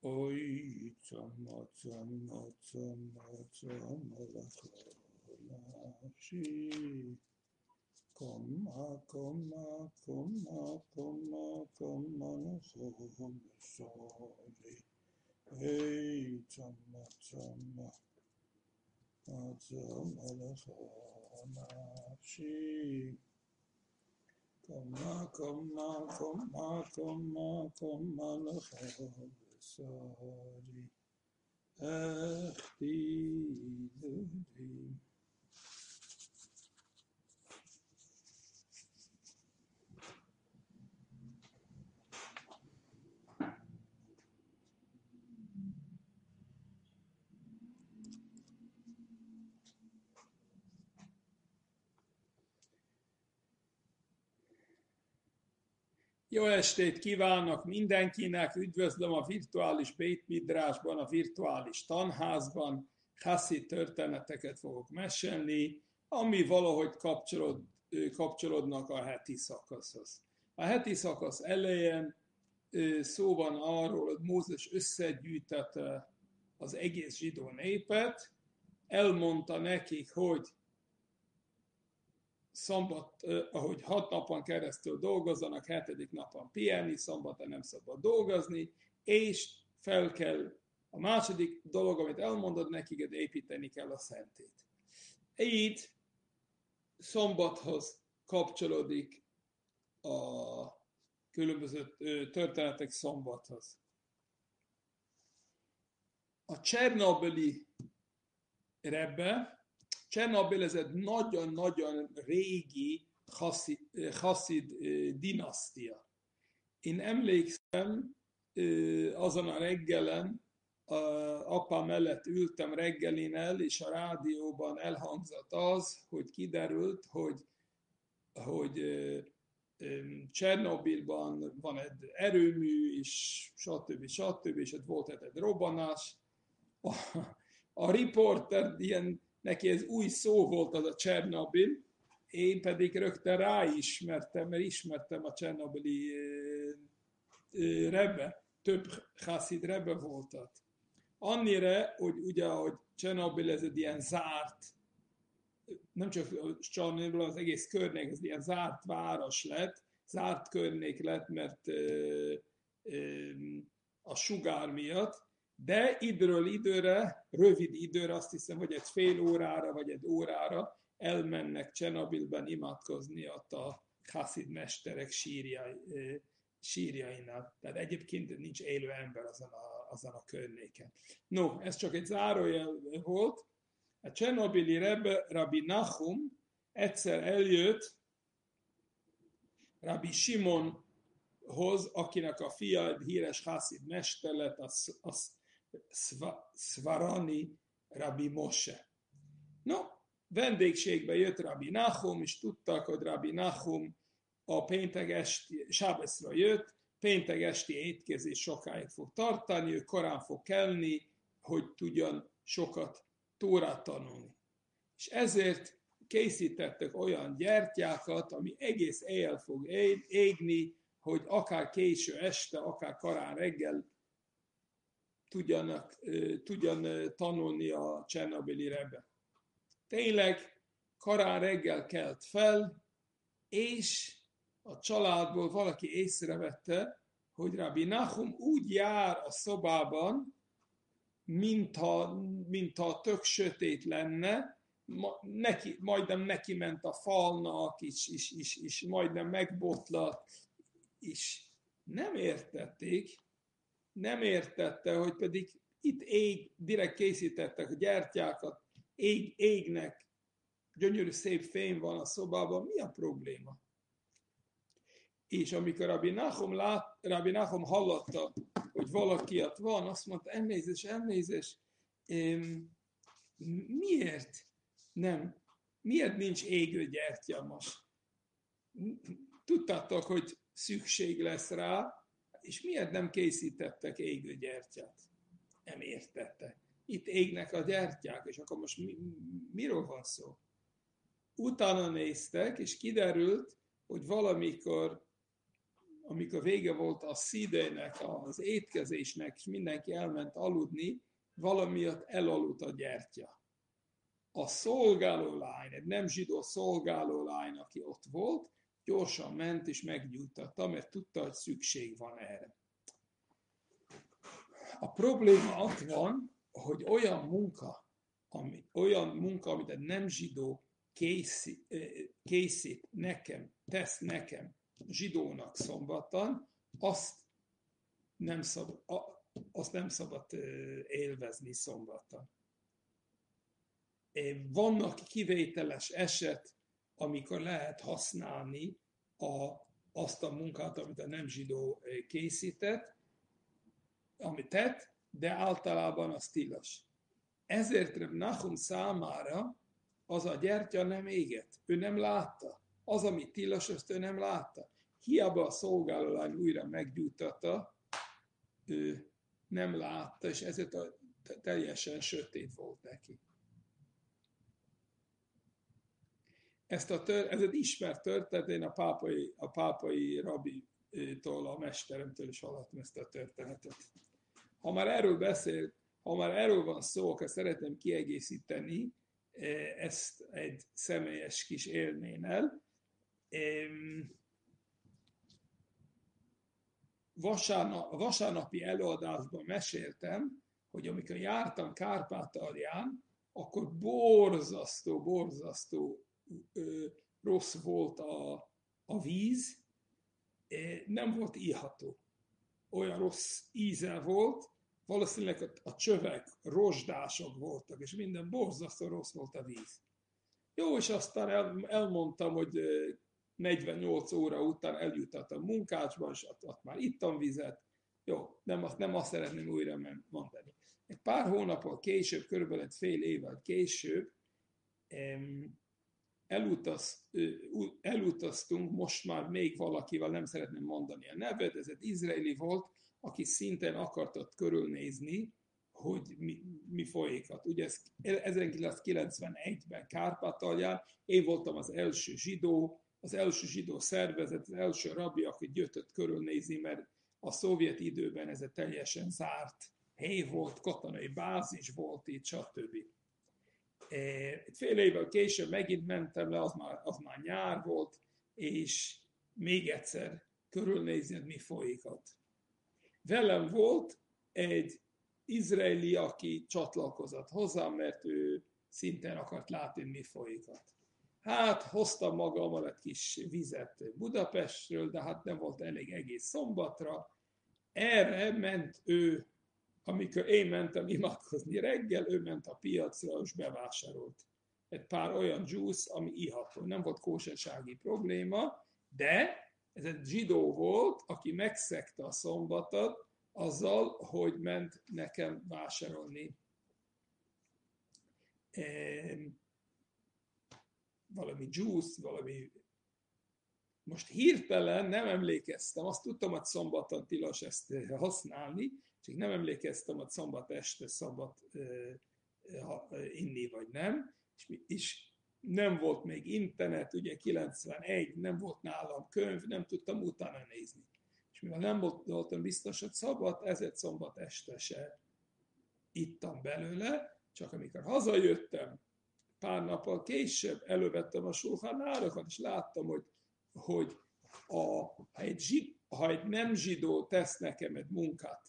Oy, tsama, tsama, tsama, tsama, lachashi. Komma, komma, komma, komma, komma, nochom, sorry. Hey, tsama, tsama, tsama, lachashi. Komma, komma, komma, komma, komma, nochom, sorry. Echti, dudi. Jó estét kívánok mindenkinek, üdvözlöm a virtuális Beit Midrásban, a virtuális tanházban. Hasszid történeteket fogok mesélni, ami valahogy kapcsolódnak a heti szakaszhoz. A heti szakasz elején szó van arról, hogy Mózes összegyűjtette az egész zsidó népet, elmondta nekik, hogy ahogy 6 napon keresztül dolgozzanak, 7. napon pihenni, szombaton nem szabad dolgozni, és fel kell, a második dolog, amit elmondod nekik, hogy építeni kell a szentét. Így szombathoz kapcsolódik a különböző történetek szombathoz. A Csernobili Rebbe, Csernobil ez egy nagyon-nagyon régi Hasszid dinasztia. Én emlékszem, azon a reggelen, apa mellett ültem reggelinel, és a rádióban elhangzott az, hogy kiderült, hogy Csernobilban van egy erőmű, és stb. És ott volt egy robbanás. A riporter neki ez új szó volt, az a Csernobil, én pedig rögtön ráismertem, mert ismertem a csernobili rebbe, több Hasszid rebbe voltat. Annyira, hogy ugye, hogy Csernobil ez egy ilyen zárt, nem csak Csernobil, az egész környék, ez ilyen zárt város lett, zárt környék lett, mert a sugár miatt, de időről időre, rövid időre, azt hiszem, hogy egy fél órára, vagy egy órára elmennek Csernobilben imádkozni ott a Hasszid mesterek sírjainál. Tehát egyébként nincs élő ember azon a környéken. No, ez csak egy zárójel volt. A csernobili rebbe, Rabbi Nachum egyszer eljött Rabbi Simonhoz, akinek a fia híres Hasszid mester lett, az Svarani Rabbi Moshe. No, vendégségbe jött Rabbi Nachum, és tudtak, hogy Rabbi Nachum a péntek esti, sábeszra jött, péntek esti étkezés sokáig fog tartani, ő korán fog kelni, hogy tudjon sokat Tórát tanulni. És ezért készítettek olyan gyertyákat, ami egész éjjel fog égni, hogy akár késő este, akár korán reggel tudjan tanulni a csernobili rebbe. Tényleg korán reggel kelt fel, és a családból valaki észrevette, hogy Rabbi Nachum úgy jár a szobában, mintha tök sötét lenne, majdnem neki ment a falnak, és majdnem megbotlat, és nem értette, hogy pedig itt direkt készítettek a gyertyákat, égnek, gyönyörű szép fény van a szobában, mi a probléma? És amikor Rabbi Nachum hallotta, hogy valaki ott van, azt mondta, elnézést, miért nincs égő gyertya most? Tudtátok, hogy szükség lesz rá, és miért nem készítettek égő gyertyát? Nem értette. Itt égnek a gyertyák, és akkor most miről van szó? Utána néztek, és kiderült, hogy valamikor amikor vége volt a szídének, az étkezésnek, és mindenki elment aludni, valamiatt elaludt a gyertya. A szolgálólány, egy nem zsidó szolgálólány, aki ott volt, gyorsan ment és meggyújtatta, mert tudta, hogy szükség van erre. A probléma ott van, hogy olyan munka, amit egy nem zsidó készít nekem, tesz nekem, zsidónak szombaton, azt nem szabad élvezni szombaton. Vannak kivételes eset, amikor lehet használni azt a munkát, amit a nem zsidó készített, amit tett, de általában az tilos. Ezért Reb Nachum számára az a gyertya nem égett, ő nem látta. Az, ami tilos, azt ő nem látta. Hiába a szolgálólány újra meggyújtatta, ő nem látta, és ezért teljesen sötét volt neki. Ez egy ismert történet, én a pápai rabitól, a mesteremtől is hallottam ezt a történetet. Ha már erről van szó, akkor szeretném kiegészíteni ezt egy személyes kis élménnyel. A vasárnapi előadásban meséltem, hogy amikor jártam Kárpátalján, akkor borzasztó rossz volt a víz, nem volt iható. Olyan rossz íze volt, valószínűleg a csövek rozsdások voltak, és minden borzasztó rossz volt a víz. Jó, és aztán elmondtam, hogy 48 óra után eljutottam munkácsba, és ott már ittam vizet. Jó, nem azt szeretném újra mondani. Egy pár hónappal később, körülbelül egy fél évvel később elutaztunk, most már még valakivel, nem szeretném mondani a nevet, ez egy izraeli volt, aki szintén akartott körülnézni, hogy mi folyik. Ugye 1991-ben Kárpátalján én voltam az első zsidó szervezet, az első rabbi, aki jöttött körülnézni, mert a szovjet időben ez egy teljesen zárt hely volt, katonai bázis volt itt, stb. Egy fél évvel később megint mentem le, az már nyár volt, és még egyszer körülnézni, mi folyik ott. Velem volt egy izraeli, aki csatlakozott hozzám, mert ő szintén akart látni, mi folyik ott. Hát hoztam magammal egy kis vizet Budapestről, de hát nem volt elég egész szombatra. Erre ment ő, amikor én mentem imádkozni reggel, ő ment a piacra és bevásárolt egy pár olyan juice, ami iható. Nem volt kósersági probléma, de ez egy zsidó volt, aki megszegte a szombatot azzal, hogy ment nekem vásárolni valami juice, valami... Most hirtelen nem emlékeztem, azt tudtam, hogy szombaton tilos ezt használni, csak nem emlékeztem, hogy szombat este szabad inni, vagy nem, és nem volt még internet, ugye 91, nem volt nálam könyv, nem tudtam utána nézni. És mivel nem voltam biztos, hogy szabad, ezért szombat este se ittam belőle, csak amikor hazajöttem, pár nappal később elővettem a Sulchan Aruchot, és láttam, hogy ha egy nem zsidó tesz nekem egy munkát,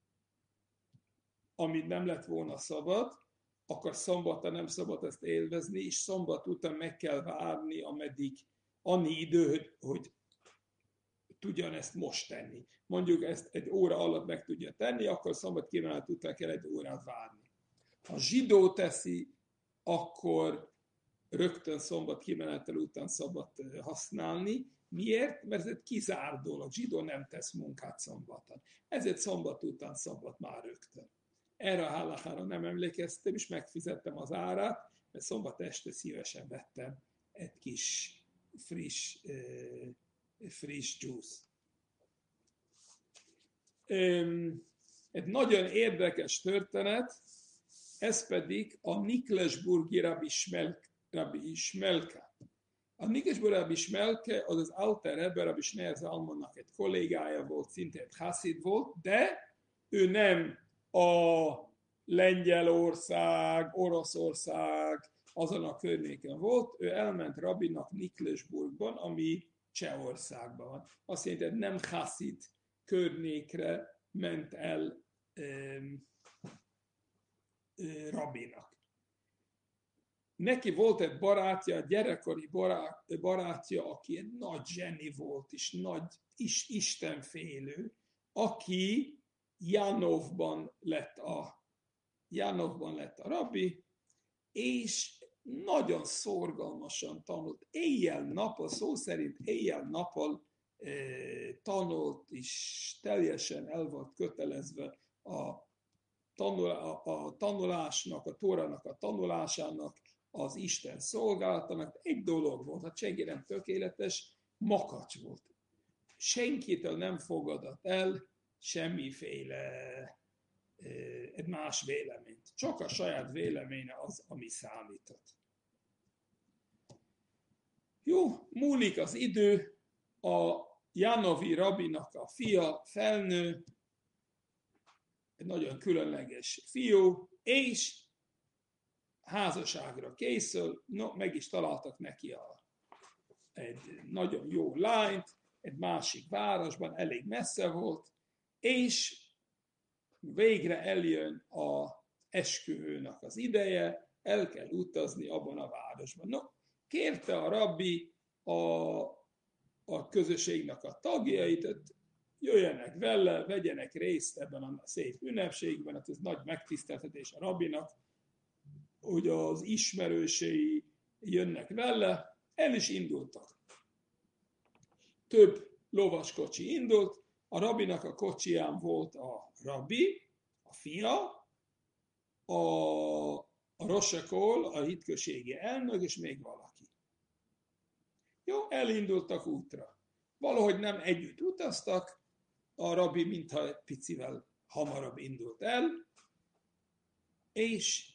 amit nem lett volna szabad, akkor szombaton nem szabad ezt élvezni, és szombat után meg kell várni, ameddig annyi idő, hogy tudjon ezt most tenni. Mondjuk ezt egy óra alatt meg tudja tenni, akkor szombat kínálat után kell egy órát várni. Ha zsidó teszi, akkor rögtön szombat kimenetel után szabad használni. Miért? Mert ez egy kizárt dolog. Zsidó nem tesz munkát szombaton. Ezért szombat után szabad már rögtön. Erre a hálachára nem emlékeztem, és megfizettem az árát, mert szombat este szívesen vettem egy kis friss juice. Egy nagyon érdekes történet, ez pedig a Niklesburgi Rabbi Ismelka. A Nikesből Rabbi Smelke, az az Alter Rebbe, Rabbi Shneir Zalmannak egy kollégája volt, szintén Hasid volt, de ő nem a Lengyelország, Oroszország, azon a környéken volt, ő elment rabbinak Niklesburgban, ami Csehországban van. Azt jelenti, hogy nem Hasid környékre ment el rabbinak. Neki volt egy barátja, gyerekkori barátja, aki egy nagy zseni volt, és nagy istenfélő, aki Jánovban lett a rabbi, és nagyon szorgalmasan tanult. Éjjel-nappal, szó szerint éjjel-nappal tanult, és teljesen el volt kötelezve a tanulásnak, a Tórának a tanulásának, az Isten szolgálatának. Egy dolog volt, ha senki nem tökéletes, makacs volt. Senkitől nem fogadott el semmiféle egy más véleményt. Csak a saját véleménye az, ami számított. Jó, múlik az idő, a Jánovi rabbinak a fia felnő, egy nagyon különleges fiú, és házasságra készül, meg is találtak neki egy nagyon jó lányt, egy másik városban, elég messze volt, és végre eljön az esküvőnek az ideje, el kell utazni abban a városban. Kérte a rabbi a közösségnek a tagjait, jöjjenek vele, vegyenek részt ebben a szép ünnepségben, hát ez nagy megtiszteltetés a rabbinak, hogy az ismerősei jönnek vele, el is indultak. Több lovaskocsi indult, a rabbinak a kocsiján volt a rabbi, a fia, a Rosekol, a hitközségi elnök, és még valaki. Jó, elindultak útra. Valahogy nem együtt utaztak, a rabbi mintha egy picivel hamarabb indult el, és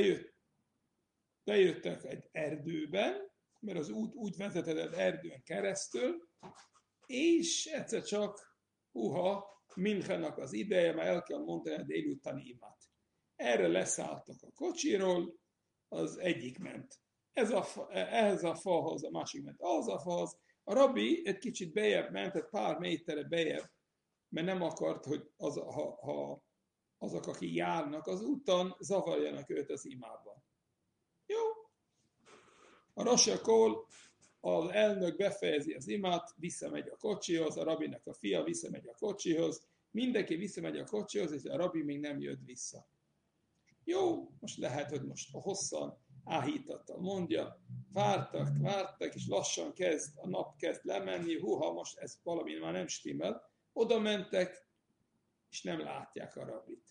bejöttek egy erdőben, mert az út úgy vezetett erdőn keresztül, és egyszer csak, Münchennek az ideje, mert el kell mondani a délutáni imát. Erre leszálltak a kocsiról, az egyik ment ehhez a falhoz, a másik ment ahhoz a falhoz. A rabbi egy kicsit bejebb ment, egy pár méterre bejebb, mert nem akart, hogy azok, akik járnak az úton, zavarjanak őt az imában. Jó. A Rosekol, az elnök befejezi az imát, visszamegy a kocsihoz, a rabbinek a fia visszamegy a kocsihoz, mindenki visszamegy a kocsihoz, és a rabbi még nem jött vissza. Jó, most lehet, hogy most hosszan áhítattal mondja, vártak, és lassan a nap kezd lemenni, most ez valami már nem stimmel, oda mentek, és nem látják a rabbit.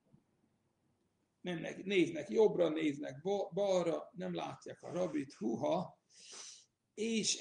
Néznek jobbra, néznek balra, nem látják a rabbit, és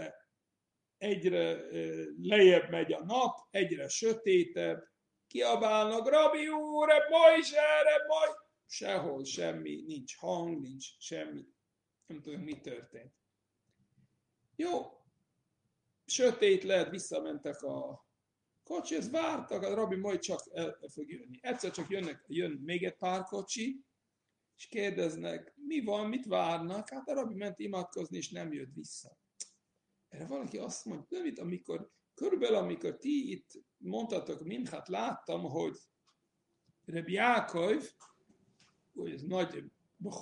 egyre lejjebb megy a nap, egyre sötétebb, kiabálnak, rabbi úr, baj! Sehol semmi, nincs hang, nincs semmi, nem tudom, mi történt. Jó, sötét lett, visszamentek a kocsihoz, vártak, a rabbi majd csak el fog jönni. Egyszer csak jön még egy pár kocsi, és kérdeznek, mi van, mit várnak? Hát a rabbi ment imádkozni, és nem jött vissza. Erre valaki azt mondja, amikor ti itt mondtatok minchát, láttam, hogy Rabbi Jákov, hogy ez nagy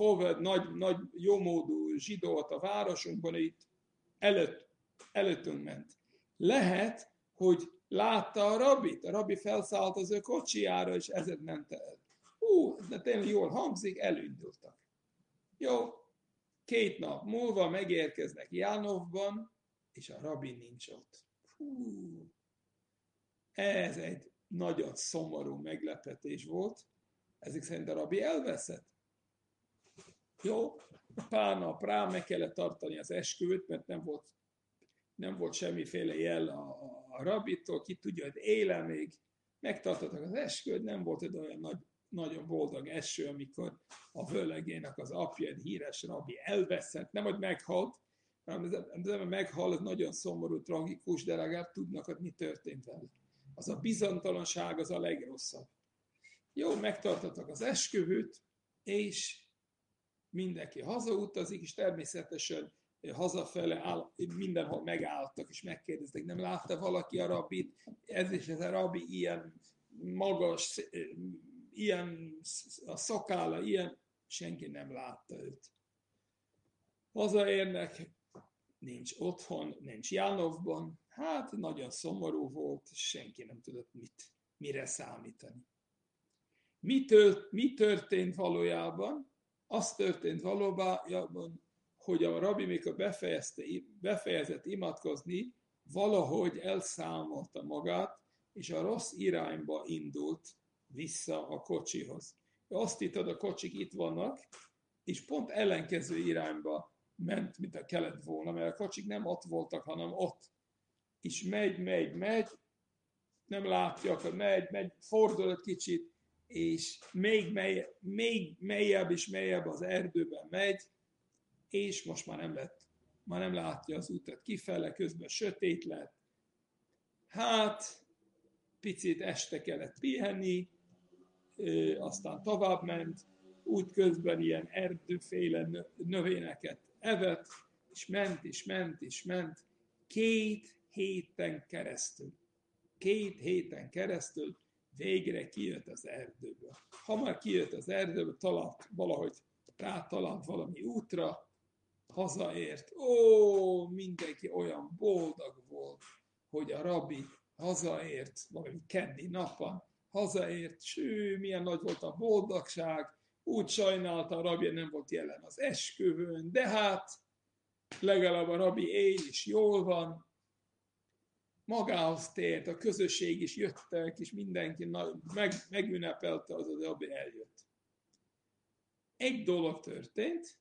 jómódú zsidó volt a városunkban, itt előttünk ment. Lehet, hogy látta a rabbi felszállt az ő kocsijára, és ezért ment el. De tényleg jól hangzik, elindultak. Jó, 2 nap múlva megérkeznek Jánovban, és a rabbi nincs ott. Ez egy nagyon szomorú meglepetés volt. Ezek szerint a rabbi elveszett. Jó, pár nap rá meg kellett tartani az esküvőt, mert nem volt semmiféle jel a rabbitól, ki tudja, hogy éle még. Megtartottak az esküvőt, nem volt egy olyan nagyon boldog eső, amikor a vőlegének az apja, egy híres rabbi elveszett, nem hogy meghalt, az ember meghal, ez nagyon szomorú, tragikus, de legalább tudnak, hogy mi történt vele. Az a bizonytalanság az a legrosszabb. Jó, megtartottak az esküvőt, és mindenki hazautazik, és természetesen hazafele mindenhol megálltak, és megkérdeztek, nem látta valaki a rabbit, ez a rabbi ilyen magas, ilyen a szakálla, ilyen, senki nem látta őt. Hazaérnek, nincs otthon, nincs Jánovban, hát nagyon szomorú volt, senki nem tudott mire számítani. Mi történt valójában? Az történt valójában, hogy a rabbi, mikor befejezett imádkozni, valahogy elszámolta magát, és a rossz irányba indult vissza a kocsihoz. Azt hittad, a kocsik itt vannak, és pont ellenkező irányba ment, mint a kellett volna, mert a kocsik nem ott voltak, hanem ott. És megy, nem látja, megy, fordul egy kicsit, és még mélyebb és mélyebb az erdőben megy, és most már nem látja az utat kifele, közben sötét lett. Hát, picit este kellett pihenni, aztán tovább ment, útközben ilyen erdőféle növényeket evett, és ment, 2 héten keresztül végre kijött az erdőből. Ha már kijött az erdőből, rátalált valami útra, hazaért. Mindenki olyan boldog volt, hogy a rabbi hazaért, valami keddi napon, hazaért, milyen nagy volt a boldogság, úgy sajnálta, a rabbi nem volt jelen az esküvőn, de hát legalább a rabbi él és jól van, magához tért, a közösség is jöttek, és mindenki megünnepelte, az rabbi eljött. Egy dolog történt,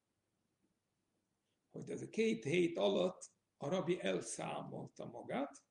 hogy ez a 2 hét alatt a rabbi elszámolta magát,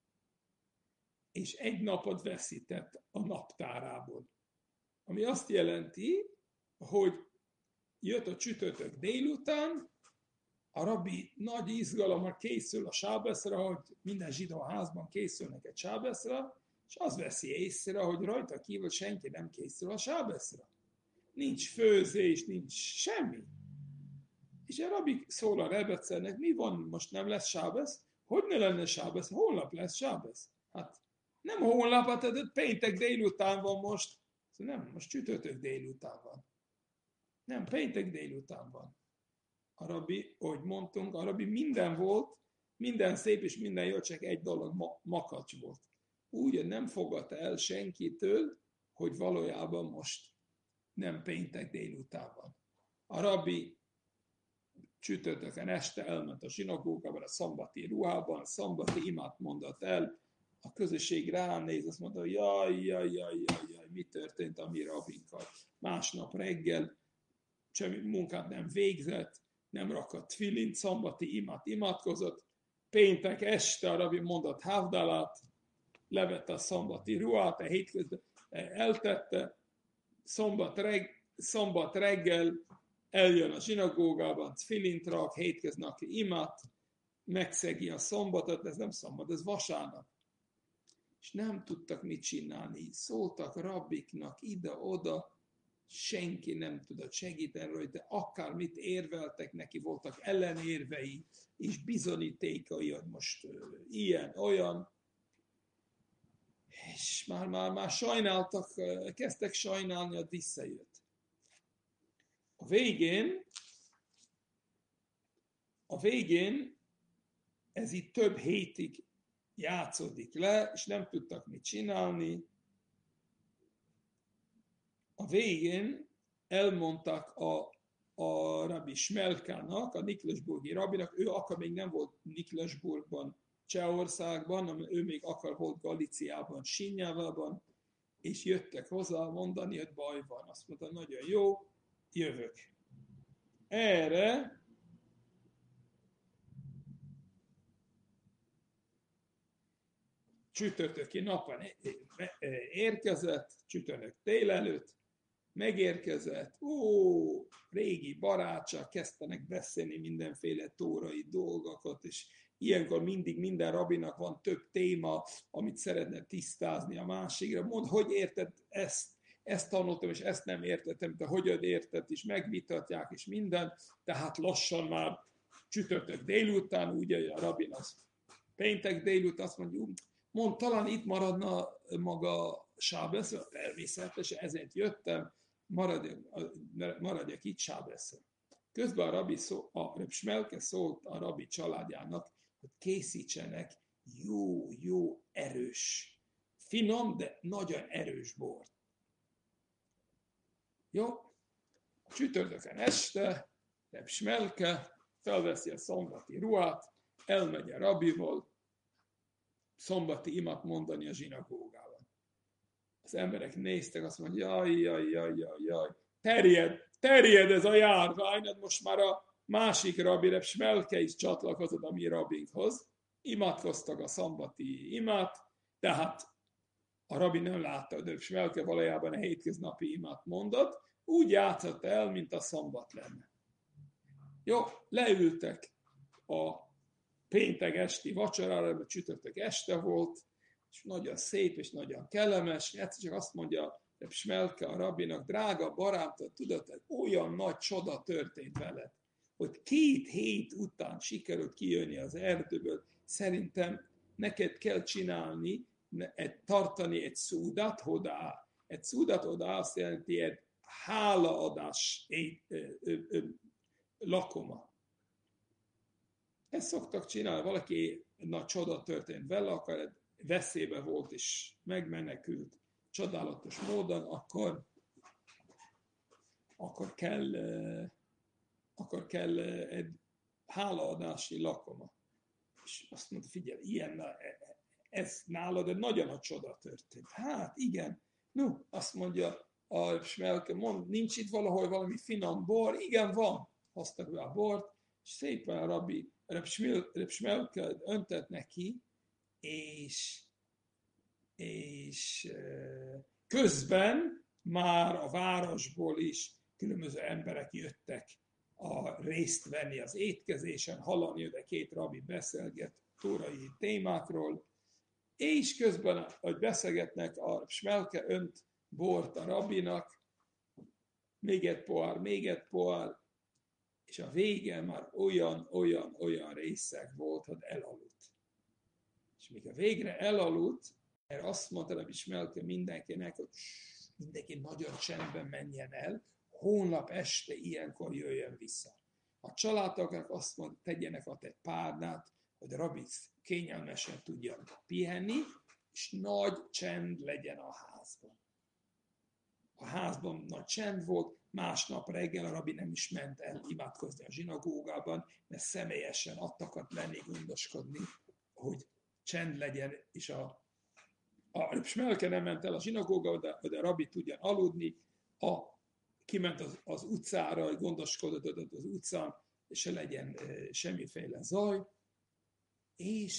és 1 napot veszített a naptárából. Ami azt jelenti, hogy jött a csütörtök délután, a rabbi nagy izgalommal készül a sábeszra, hogy minden zsidó házban készülnek egy sábeszra, és az veszi észre, hogy rajta kívül senki nem készül a sábeszra. Nincs főzés, nincs semmi. És a rabbi szól a Rebecelnek, mi van, most nem lesz sábesz? Hogy ne lenne sábesz? Holnap lesz sábesz. Hát nem holnap, hát péntek délután van most. Nem, most csütörtök délután van. Nem, péntek délután van. A rabbi, ahogy mondtunk, a rabbi minden volt, minden szép és minden jó, csak egy dolog makacs volt. Úgy nem fogadta el senkitől, hogy valójában most nem péntek délután van. A rabbi csütörtökön este elment a zsinagógában, a szambati ruhában, a szambati imát mondott el, a közösség ránéz, azt mondta, hogy jaj, mi történt a mi rabbinkkal. Másnap reggel semmi munkát nem végzett, nem rakott tfilint, szambati imát imádkozott, péntek este a rabbi mondott havdalát, levette a szambati ruhát, a hétközben eltette, szombat reggel eljön a zsinagógában, tfilint rak, hétköznapi imát, megszegi a szombatot, ez nem szombat, ez vasárnap. És nem tudtak mit csinálni, szóltak rabbiknak ide-oda, senki nem tudott segíteni rajta, akármit érveltek neki, voltak ellenérvei, és bizonyítékai, hogy most ilyen, olyan, és már sajnáltak, kezdtek sajnálni, hogy visszajött. A végén ez itt több hétig játszódik le, és nem tudtak mit csinálni. A végén elmondták a rabbi Smelkának, a Niklasburgi rabbinak, ő akkor még nem volt Niklasburgban, Csehországban, hanem ő még akkor volt Galíciában, Sinyávában, és jöttek hozzá mondani, hogy baj van. Azt mondta, nagyon jó, jövök. Erre csütörtöki napon érkezett, csütörtök délelőtt, megérkezett, régi barátság, kezdtenek beszélni mindenféle tórai dolgokat, és ilyenkor mindig minden rabinak van több téma, amit szeretne tisztázni a másikra. Mondd, hogy érted ezt tanultam, és ezt nem értettem, te hogyan érted, és megvitatják, és minden. Tehát lassan már csütörtök délután, ugye a rabin az péntek délután azt mondja, talán itt maradna maga Sábeszre, természetesen ezért jöttem, maradjak itt Sábeszre. Közben a Reb Smelke szólt a rabi családjának, hogy készítsenek jó, erős, finom, de nagyon erős bort. Jó, csütörtökön este Reb Smelke felveszi a szombati ruhát, elmegy a rabival, szombati imat mondani a zsinagógában. Az emberek néztek, azt mondja, jaj, terjed ez a járvány, most már a másik rabi, Reb Smelke is csatlakozott a mi rabinkhoz. Imatkoztak a szombati imat, tehát a rabi nem látta, hogy Reb Smelke valójában a hétköznapi imat mondott, úgy játszott el, mint a szombat lenne. Jó, leültek a péntek esti vacsorára, mert csütörtök este volt, és nagyon szép és nagyon kellemes. Egyszer csak azt mondja Reb Smelke a rabinak, drága barátom, tudod, hogy olyan nagy csoda történt veled, hogy 2 hét után sikerült kijönni az erdőből. Szerintem neked kell csinálni, tartani egy szúdat hodá. Egy szúdat hodá azt jelenti egy hálaadás lakoma. Ezt szoktak csinálni, valaki nagy csoda történt vele, akkor veszélybe volt és megmenekült csodálatos módon, akkor kell egy hálaadási lakoma. És azt mondta, figyelj, ez nálad egy nagyon nagy csoda történt. Hát igen, azt mondja a Smelke, nincs itt valahol valami finom bor? Igen, van. Hoztak be a bort, és szépen a rabi Reb Smelke öntött neki, és közben már a városból is különböző emberek jöttek részt venni az étkezésen, hallani, hogy a 2 rabi beszélget tórai témákról, és közben, hogy beszélgetnek, a Smelke önt bort a rabinak, még egy pohár, és a vége már olyan részeg volt, hogy elaludt. És még a végre elaludt, mert azt mondta Reb Smelke mindenkinek, hogy mindenki nagyon csendben menjen el, holnap este ilyenkor jöjjön vissza. A családoknak azt mondta, tegyenek ott egy párnát, hogy a rabi kényelmesen tudjon pihenni, és nagy csend legyen a házban. A házban nagy csend volt, másnap reggel a rabi nem is ment el imádkozni a zsinagógában, mert személyesen adtakat lenni, gondoskodni, hogy csend legyen, és a Smelke nem ment el a zsinagógába, de a rabi tudjon aludni, kiment az utcára, hogy gondoskodott az utcán, és se legyen semmiféle zaj, és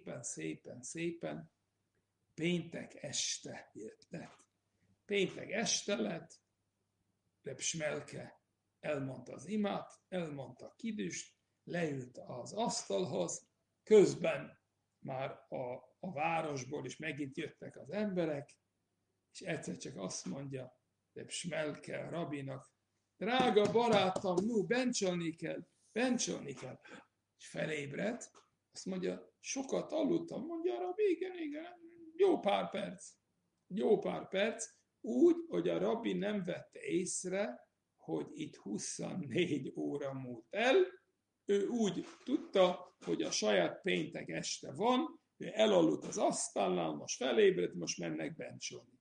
szépen péntek este lett. Péntek este lett, Reb Smelke elmondta az imát, elmondta a kidüst, leült az asztalhoz, közben már a városból is megint jöttek az emberek, és egyszer csak azt mondja Reb Smelke a rabinak, drága barátom, bencsolni kell. És felébredt, azt mondja, sokat aludtam, mondja a rabi, igen, jó pár perc, úgy, hogy a rabi nem vette észre, hogy itt 24 óra múlt el, ő úgy tudta, hogy a saját péntek este van, ő elaludt az asztalnál, most felébredt, most mennek bencsolni.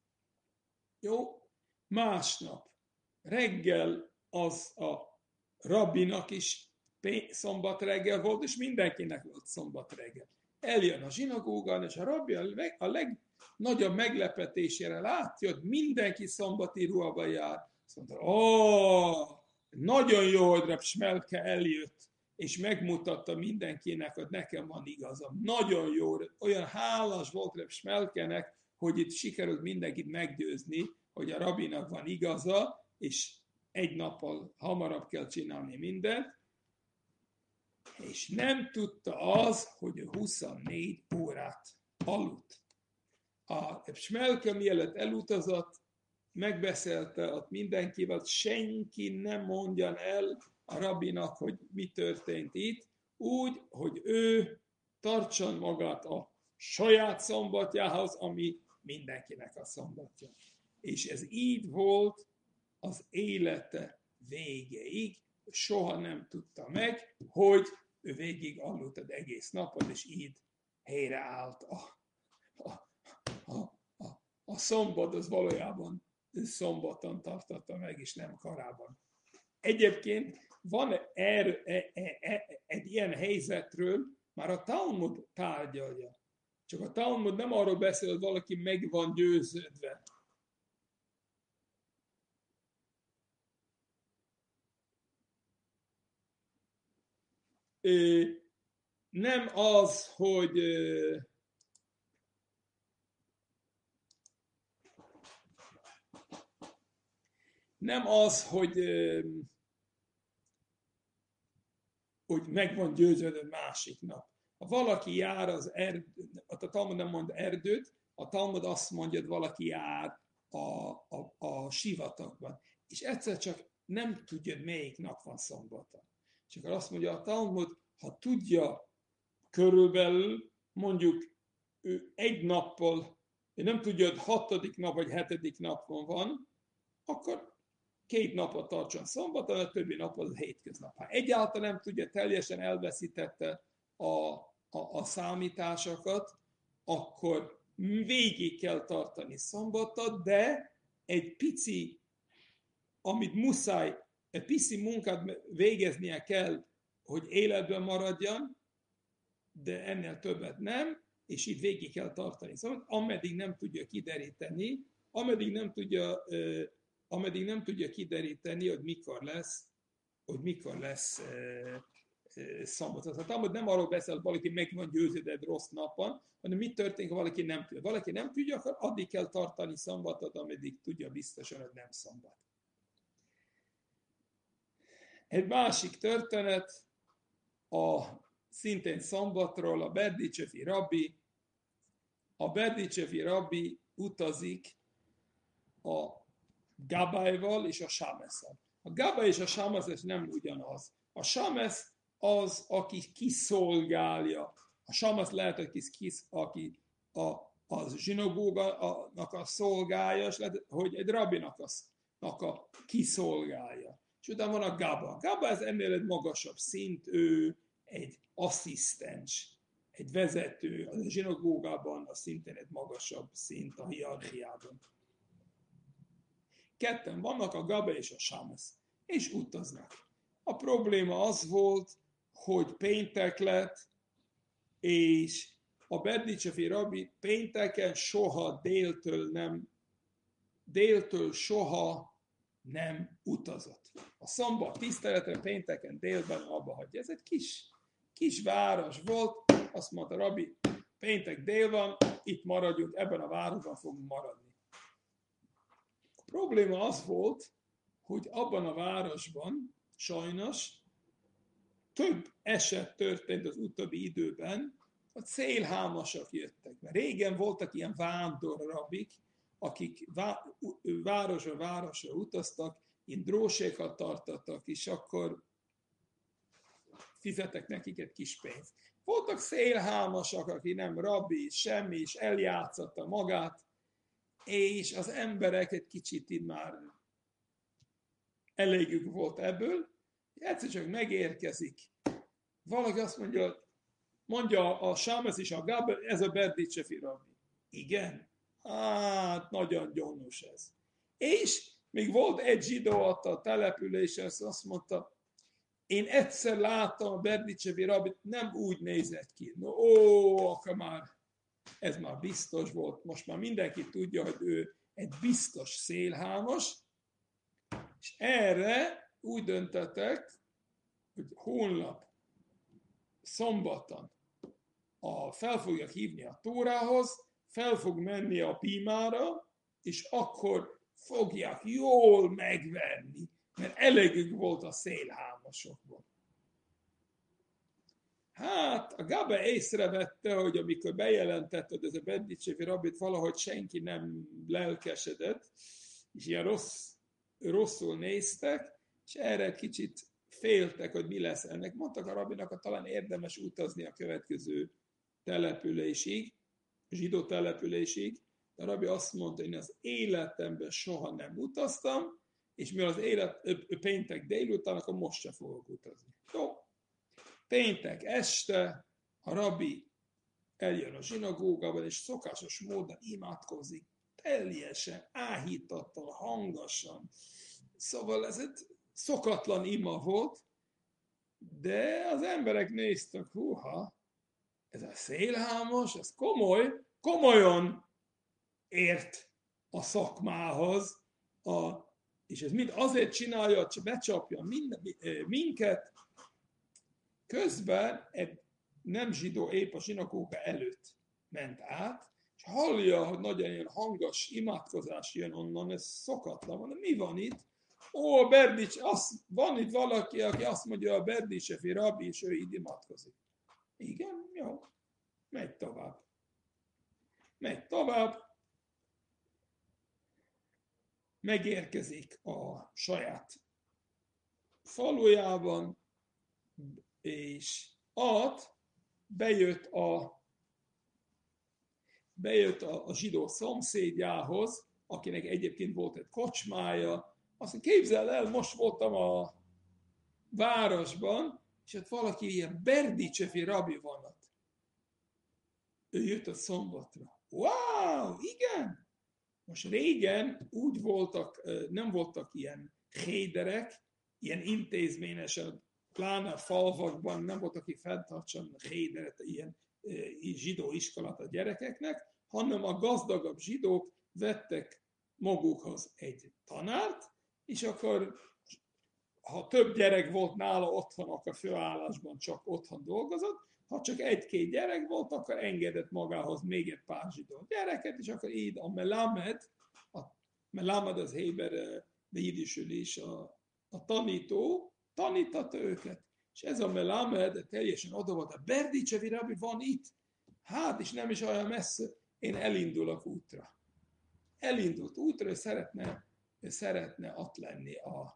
Jó? Másnap reggel az a rabinak is szombat reggel volt, és mindenkinek volt szombat reggel. Eljön a zsinagógán, és a rabi a legnagyobb meglepetésére látja, hogy mindenki szombati ruhába jár. Azt mondta, nagyon jó, hogy Reb Smelke eljött, és megmutatta mindenkinek, hogy nekem van igazam. Nagyon jó, olyan hálás volt Reb Smelkenek, hogy itt sikerült mindenkit meggyőzni, hogy a rabinak van igaza, és egy nappal hamarabb kell csinálni mindent, és nem tudta az, hogy 24 órát aludt. A Smelke mielőtt elutazott, megbeszélte ott mindenkivel, senki nem mondjan el a rabinak, hogy mi történt itt, úgy, hogy ő tartson magát a saját szombatjához, ami mindenkinek a szombatja. És ez így volt az élete végéig, soha nem tudta meg, hogy ő végig aludt az egész napot, és így helyreállt a szombat, az valójában szombaton tartotta meg, és nem korábban. Egyébként van egy ilyen helyzetről, már a Talmud tárgyalja. Csak a Talmud nem arról beszél, hogy valaki meg van győződve. Nem az, hogy hogy meg van győződve másik nap. Ha valaki jár az erdőt, a Talmud nem mond erdőt, a Talmud azt mondja, hogy valaki jár a sivatagban. És egyszer csak nem tudja, melyik nap van szombaton. És akkor azt mondja a Talmud, ha tudja körülbelül, mondjuk ő egy nappal, ő nem tudja, hogy 6. nap vagy 7. napon van, akkor 2 napot tartson szombaton, a többi nap az hétköznap. Ha egyáltalán nem tudja, teljesen elveszítette a számításokat, akkor végig kell tartani szombatot, de egy pici, amit muszáj, egy pici munkát végeznie kell, hogy életben maradjon, de ennél többet nem, és itt végig kell tartani. Szóval ameddig nem tudja kideríteni, ameddig nem tudja kideríteni, hogy mikor lesz szombat. A Talmud nem arról beszél, hogy valaki meg van győződve egy rossz napon, hanem mit történik, ha valaki nem tudja. Valaki nem tudja, akkor addig kell tartani szombatot, ameddig tudja biztosan, hogy nem szombat. Egy másik történet, szintén szombatról, a Berditchevi rabbi. A Berditchevi rabbi utazik a Gabájval és a Sámeszsel. A Gabáj és a Sámesz nem ugyanaz. A Sámesz az, aki kiszolgálja. A Sámesz lehet, aki a zsinagógának a szolgálja, és lehet, hogy egy rabinak a kiszolgálja. És utána van a Gaba. A Gaba ez ennél egy magasabb szint, ő egy asszisztens, egy vezető. A zsinagógában az szintén egy magasabb szint a hierarchiában. Ketten vannak, a Gaba és a Sámesz, és utaznak. A probléma az volt, hogy péntek lett, és a Berditchevi rabbi pénteken soha déltől soha nem utazott. A szombat tiszteletre pénteken délben abba hagyja. Ez egy kis város volt, azt mondta a rabbi, péntek dél van, itt maradjunk, ebben a városban fogunk maradni. A probléma az volt, hogy abban a városban sajnos több eset történt az utóbbi időben, a célhámosak jöttek. Mert régen voltak ilyen vándorrabik, akik városra utaztak, ilyen drósékat tartottak, és akkor fizetek nekik egy kis pénzt. Voltak szélhámosak, aki nem rabbi, semmi, és eljátszotta magát, és az emberek egy kicsit így már elégük volt ebből, egyszer csak megérkezik. Valaki azt mondja a Sámesz és a Gábor, ez a Berditchevi rabbi. Igen? Hát, nagyon gyanús ez. És még volt egy zsidó ott a településen, azt mondta, én egyszer láttam a Berditchevi rabbit, nem úgy nézett ki. Akkor már, ez már biztos volt. Most már mindenki tudja, hogy ő egy biztos szélhámos, és erre úgy döntöttek, hogy holnap, szombaton fel fogják hívni a Tórához, fel fog menni a Pímára, és akkor fogják jól megverni, mert elegük volt a szélhámosokból. Hát a Gabe észrevette, hogy amikor bejelentett, hogy ez a Berditchevi rabbit, valahogy senki nem lelkesedett, és ilyen rosszul néztek, és erre kicsit féltek, hogy mi lesz ennek. Mondtak a rabbinak, hogy talán érdemes utazni a következő településig, zsidó településig. De a rabbi azt mondta, hogy én az életemben soha nem utaztam, és mivel az péntek délután, akkor most se fogok utazni. Jó. Péntek este a rabbi eljön a zsinagógában, és szokásos módon imádkozik, teljesen áhítattal, hangosan. Szóval ez egy szokatlan ima volt, de az emberek néztek, húha, ez a szélhámos, ez komolyan ért a szakmához, és ez mind azért csinálja, hogy becsapja minket, közben egy nem zsidó épp a zsinagóga előtt ment át, és hallja, hogy nagyon ilyen hangos imádkozás jön onnan, ez szokatlan van, de mi van itt? Ó, a Berdics, van itt valaki, aki azt mondja, a Berditchevi rabbi, és ő így imádkozik. Igen, jó, megy tovább. Megérkezik a saját falujában, és bejött a zsidó szomszédjához, akinek egyébként volt egy kocsmája. Azt mondja, képzeld el, most voltam a városban, és ott valaki ilyen Berditchevi rabbi van ott. Ő jött a szombatra. Wow, igen! Most régen úgy voltak, nem voltak ilyen héderek, ilyen intézményesen, pláne a falvakban nem volt, aki fenntartson héderet, ilyen zsidó iskolát a gyerekeknek, hanem a gazdagabb zsidók vettek magukhoz egy tanárt, és akkor, ha több gyerek volt nála otthon, akkor főállásban csak otthon dolgozott, ha csak egy-két gyerek volt, akkor engedett magához még egy pár zsidó gyereket, és akkor így a melamed az héber beidisülés a tanító, tanítatta őket. És ez a melamed teljesen oda volt, a Berditchevi rabbi van itt, hát és nem is olyan messze, én elindulok útra. Elindult útra, ő szeretne ott lenni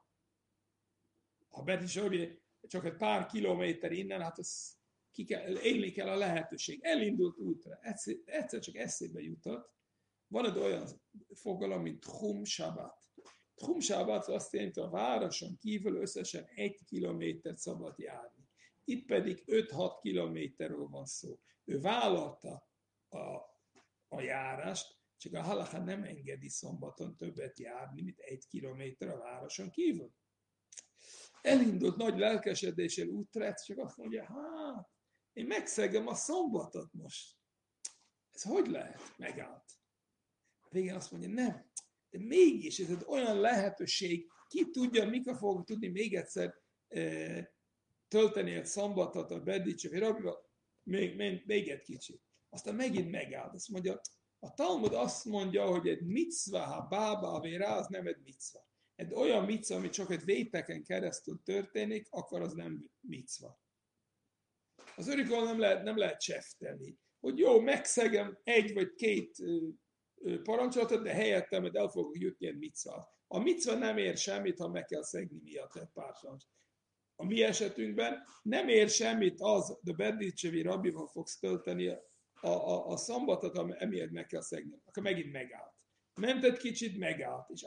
a Berditchevi rabbi, csak egy pár kilométer innen, hát az élni kell a lehetőség. Elindult útra, egyszer csak eszébe jutott, van egy olyan fogalom, mint Tchum Shabbat. Tchum Shabbat azt jelenti, hogy a városon kívül összesen 1 kilométert szabad járni. Itt pedig 5-6 kilométerről van szó. Ő vállalta a járást, csak a halacha nem engedi szombaton többet járni, mint 1 kilométer a városon kívül. Elindult nagy lelkesedéssel útra, csak azt mondja, hát, én megszegem a szombatot most. Ez hogy lehet? Megállt. Végén azt mondja, nem, de mégis ez egy olyan lehetőség, ki tudja, mikor fogok tudni még egyszer tölteni egy szombatot a Berditchevi rabbival, még egy kicsit. Aztán megint megállt. Azt mondja, a Talmud azt mondja, hogy egy micva, ha bába vérá, az nem egy micva. Egy olyan micva, ami csak egy véteken keresztül történik, akkor az nem micva. Az örökkévaló nem lehet cseftelni. Hogy jó, megszegem 1 vagy 2 parancsolatot, de helyette, mert el fogok jutni egy micva. A micva nem ér semmit, ha meg kell szegni miatt egy pár parancsolatot. A mi esetünkben nem ér semmit az, de Berditchevi rabbival fogsz tölteni a szombatot, emiatt meg kell szegni. Akkor megint megállt. Ment egy kicsit, megállt. És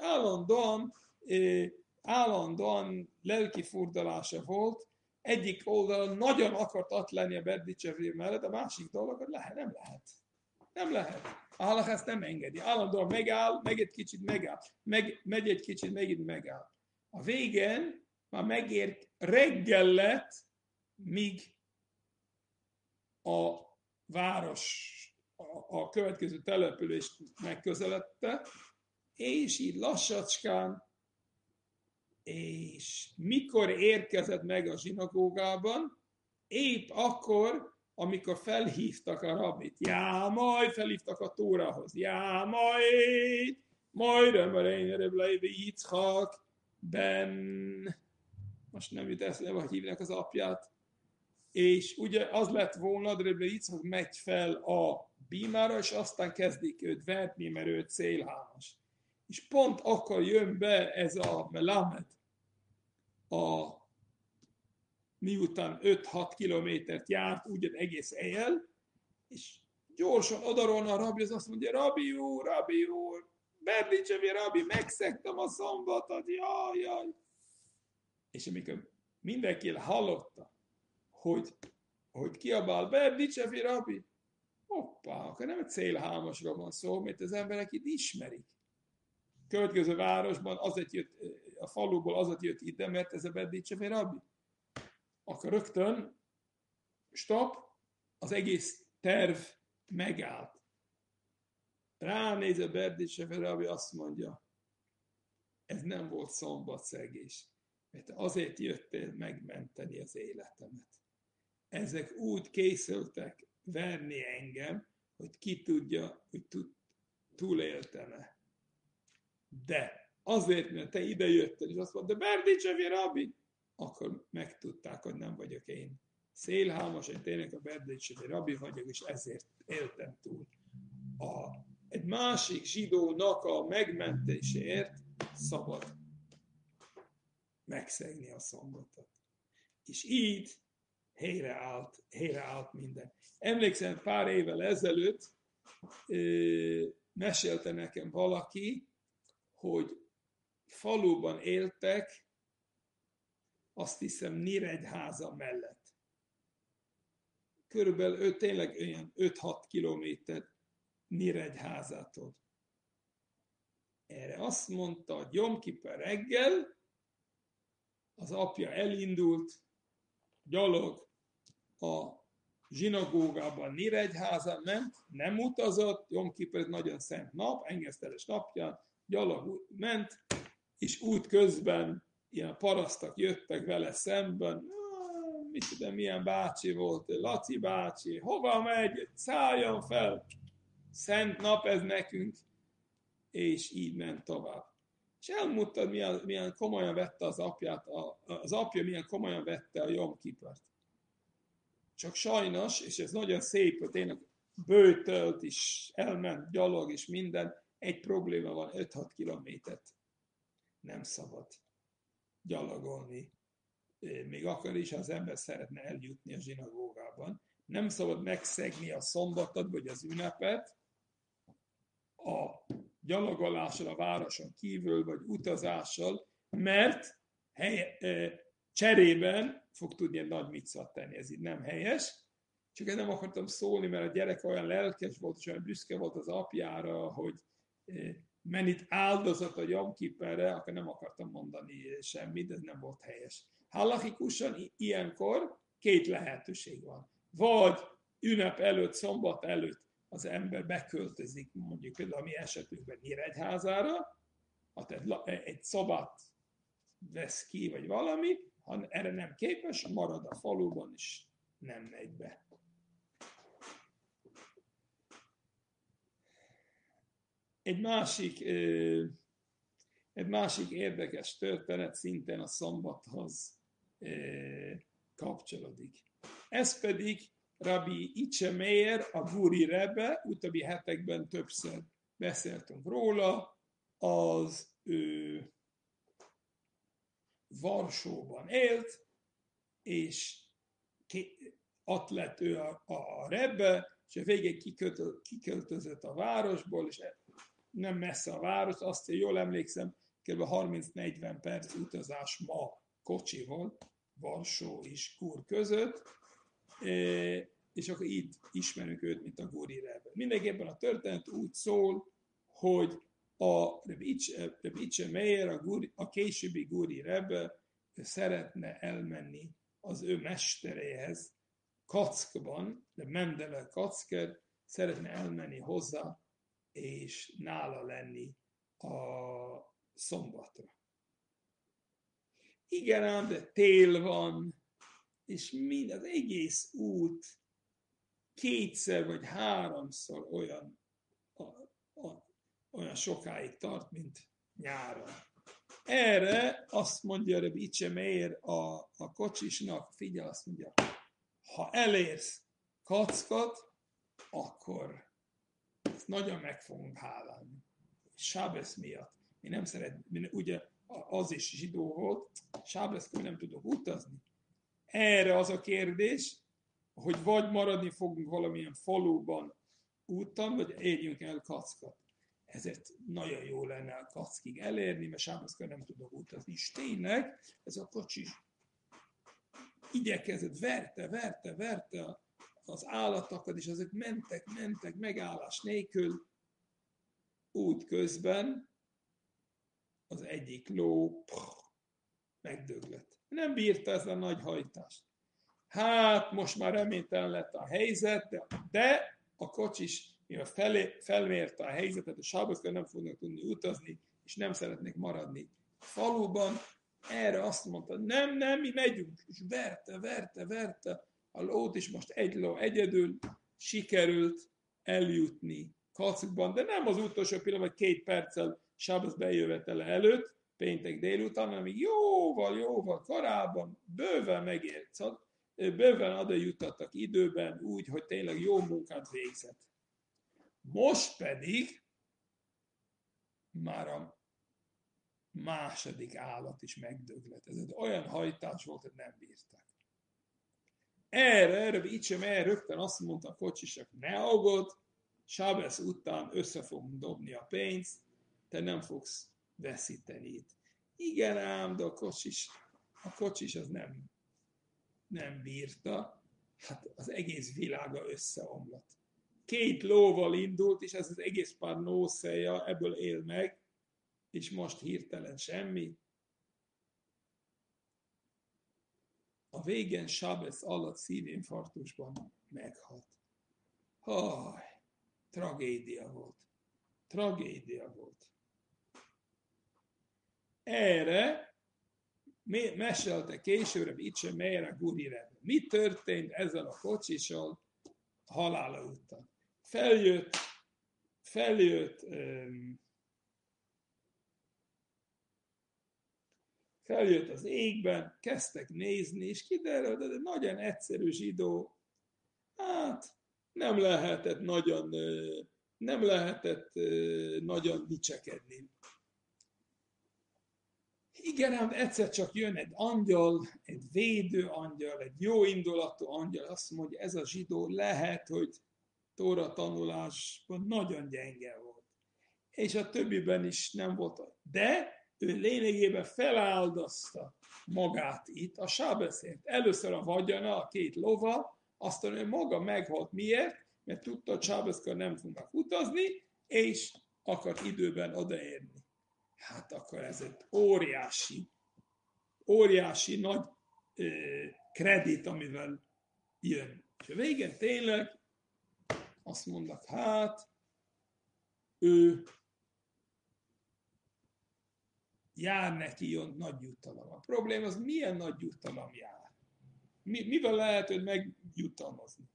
állandóan lelki furdalása volt. Egyik oldalon nagyon akart ott lenni a Berditchevi mellett, a másik dolog, nem lehet. Nem lehet. A halacha ezt nem engedi. Állandóan megáll, meg egy kicsit megáll. Megy egy kicsit, megint megáll. A végén már reggel lett, míg a város, a következő települést megközeledte, és így lassacskán, és mikor érkezett meg a zsinagógában, épp akkor, amikor felhívtak a rabbit, majd felhívtak a Tórához, majd, Majdnem a Reiner Levi Yitzchak ben, most nem jut eszembe, hogy hívnak az apját, és ugye az lett volna, de Yitzchak megy fel a bímára, és aztán kezdik őt verni, mert ő célhámos. És pont akkor jön be ez a Melamed, miután 5-6 kilométert járt, úgy egész éjjel, és gyorsan odarolna a rabbi, az azt mondja, Rabbi úr, Berdicsevi rabbi, megszegtem a szombatot, jaj. És amikor mindenki hallotta, hogy kiabál, Berdicsevi rabbi, hoppá, akkor nem egy célhámosról van szó, mert az emberek itt ismerik. Következő városban azért jött, a faluból azért jött ide, mert ez a Berdicsevi rabbi. Akkor rögtön, stop, az egész terv megállt. Ránéz a Berdicsevi rabbi, azt mondja, ez nem volt szombatszegés, mert azért jöttél megmenteni az életemet. Ezek úgy készültek verni engem, hogy ki tudja, hogy túléltem-e. De azért, mert te ide jöttél, és azt mondta, Berdicsevi rabbi, akkor megtudták, hogy nem vagyok én szélhámos, én tényleg a Berdicsevi rabbi vagyok, és ezért éltem túl. Egy másik zsidónak a megmentéséért szabad megszegni a szombatot. És így helyreállt minden. Emlékszem, pár évvel ezelőtt mesélte nekem valaki, hogy faluban éltek, azt hiszem Nyíregyháza mellett. Körülbelül ő tényleg olyan 5-6 kilométer Nyíregyházától. Erre azt mondta, hogy Jom Kippur reggel az apja elindult, gyalog a zsinagógában Nyíregyházán ment, nem utazott, Jom Kippur nagyon szent nap, engeszteles napján, gyalog ment, és út közben ilyen parasztak jöttek vele szemben, mit tudom, milyen bácsi volt, Laci bácsi, hova megy, szálljon fel, szent nap ez nekünk, és így ment tovább. És elmondtad, milyen komolyan vette az apját, az apja milyen komolyan vette a Jom Kippurt. Csak sajnos, és ez nagyon szép, hogy tényleg bőtölt is, elment gyalog és minden, egy probléma van, 5-6 kilométert nem szabad gyalogolni. Még akkor is, ha az ember szeretne eljutni a zsinagógában. Nem szabad megszegni a szombatot, vagy az ünnepet, a gyalogolással a városon kívül, vagy utazással, mert cserében fog tudni egy nagy micvát tenni, ez így nem helyes. Csak én nem akartam szólni, mert a gyerek olyan lelkes volt, és olyan büszke volt az apjára, hogy mennyit áldozat a Jom Kippurre, akkor nem akartam mondani semmit, ez nem volt helyes. Halachikusan ilyenkor 2 lehetőség van. Vagy ünnep előtt, szombat előtt az ember beköltözik, mondjuk például a mi esetünkben Nyíregyházára, egy szobát vesz ki, vagy valami, ha erre nem képes, marad a faluban, és nem megy be. Egy másik érdekes történet szintén a szombathoz kapcsolódik. Ez pedig Rabbi Itche Meir, a Guri Rebbe, utóbbi hetekben többször beszéltünk róla, az Varsóban élt, és ott lett ő a Rebbe, és a végén kiköltözött a városból, és nem messze a város, azt jól emlékszem, kb. 30-40 perc utazás ma kocsival, Varsó és Kur között, és akkor így ismerünk őt, mint a Guri Rebbe. Mindenképpen a történet úgy szól, hogy a Rabbi Itche Meir, a későbbi Guri Rebbe szeretne elmenni az ő mesteréhez, Kockban, de Mendele Kocker szeretne elmenni hozzá, és nála lenni a szombatra. Igen ám, de tél van, és az egész út 2 vagy 3-szor olyan olyan sokáig tart, mint nyáron. Erre azt mondja Rabbi Itche Meir a kocsisnak, figyelj, azt mondja, ha elérsz Kackot, akkor nagyon meg fogunk hálálni. Sábesz miatt. Mi nem szeretném, ugye az is zsidó volt, Sábeszkor nem tudok utazni. Erre az a kérdés, hogy vagy maradni fogunk valamilyen faluban úton, vagy érjünk el Kackot. Ezért nagyon jó lenne a Kackig elérni, mert Sábeszkor nem tudok utazni. És tényleg ez a kocsi igyekezett, verte az állatokat, és azok mentek megállás nélkül, úgy közben az egyik ló megdöglött. Nem bírta ezt a nagy hajtást. Hát most már reménytelen lett a helyzet, de a kocsis, mivel felmérte a helyzetet, a sábeszkor nem fognak tudni utazni, és nem szeretnék maradni faluban, erre azt mondta, nem, mi megyünk, és verte a lót, és most egy ló egyedül sikerült eljutni Kackban, de nem az utolsó pillanat, 2 perccel sábesz bejövetele előtt, péntek délután, hanem jóval korábban, bőven megért, bőven oda juttattak időben, úgy, hogy tényleg jó munkát végzett. Most pedig már a második állat is megdöglett. Ez olyan hajtás volt, hogy nem bírták. Erre Itche Meir rögtön azt mondta a kocsisak, ne aggódj, sábesz után össze fogunk dobni a pénzt, te nem fogsz veszíteni itt. Igen ám, de a kocsis az nem bírta, hát az egész világa összeomlott. 2 lóval indult, és ez az egész pár nószeja ebből él meg, és most hirtelen semmi. A végén sábesz alatt szívinfarktusban meghalt. Tragédia volt. Erre mesélte később Itche Meir a Guri Rebbe. Mi történt ezzel a kocsissal halála után? Feljött az égben, kezdtek nézni, és kiderült, hogy egy nagyon egyszerű zsidó, hát nem lehetett nagyon dicsekedni. Igen, ám egyszer csak jön egy angyal, egy védő angyal, egy jó indulatú angyal, azt mondja, ez a zsidó lehet, hogy Tóra tanulásban nagyon gyenge volt. És a többiben is nem volt. De ő lényegében feláldozta magát itt a sábeszért. Először a vagyona, a 2 lova, aztán ő maga meghalt. Miért? Mert tudta, hogy sábeszkor nem fognak utazni, és akart időben odaérni. Hát akkor ez egy óriási nagy kredit, amivel jön. És a végén tényleg azt mondnak, hát ő jár neki jön nagy jutalom. A probléma az, milyen nagy jutalom jár? Mivel lehet őt megjutalmazni?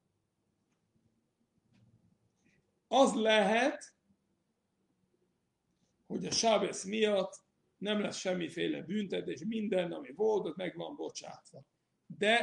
Az lehet, hogy a sábesz miatt nem lesz semmiféle büntetés, minden, ami volt, ott meg van bocsátva. De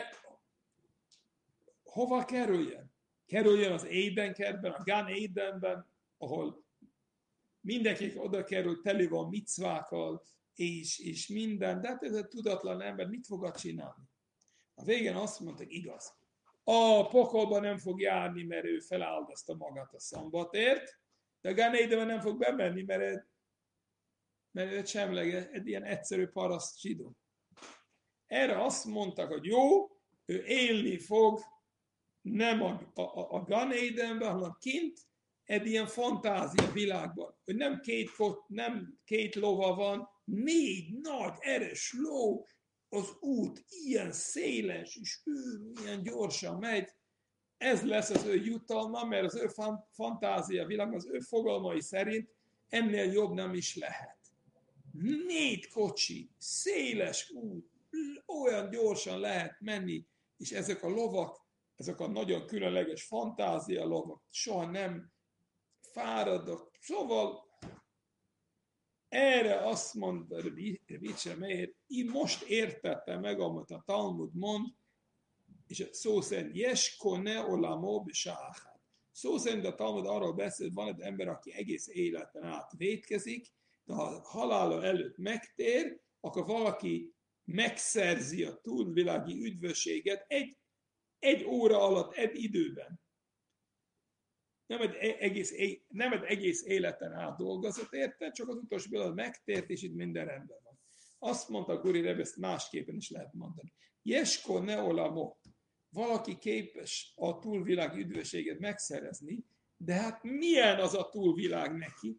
hova kerüljen? Kerüljen az Édenkertben, a Gan Édenben, ahol mindenki oda kerül, teli van micvákkal, és minden, de hát ez egy tudatlan ember mit fog csinálni? A végén azt mondták, igaz. A pokolba nem fog járni, mert ő feláldozta magát a szombatért, de a Gan Édenben nem fog bemenni, mert ő semleges, egy ilyen egyszerű paraszt zsidó. Erre azt mondtak, hogy jó, ő élni fog nem a Gan Édenben, hanem kint egy ilyen fantázia világban, hogy nem két lova van, 4 nagy, erős ló, az út ilyen széles, és ő milyen gyorsan megy, ez lesz az ő jutalma, mert az ő fantázia világban, az ő fogalmai szerint ennél jobb nem is lehet. 4 kocsi, széles út, olyan gyorsan lehet menni, és ezek a lovak, ezek a nagyon különleges fantázia lovak, soha nem fáradok. Szóval erre azt mondta Ricse Meir, így most értette meg, amit a Talmud mond, és szó szerint jesko ne olamo b'sáhát. Szó szerint a Talmud arról beszél, hogy van egy ember, aki egész életen át vétkezik, de ha halála előtt megtér, akkor valaki megszerzi a túlvilági üdvösséget egy óra alatt, egy időben. Nem egy egész életen át dolgozott érte, csak az utolsó pillanat megtért, és itt minden rendben van. Azt mondta Guri Rebbe, ezt másképpen is lehet mondani. Jesko ne olamo. Valaki képes a túlvilág üdvösséget megszerezni, de hát milyen az a túlvilág neki?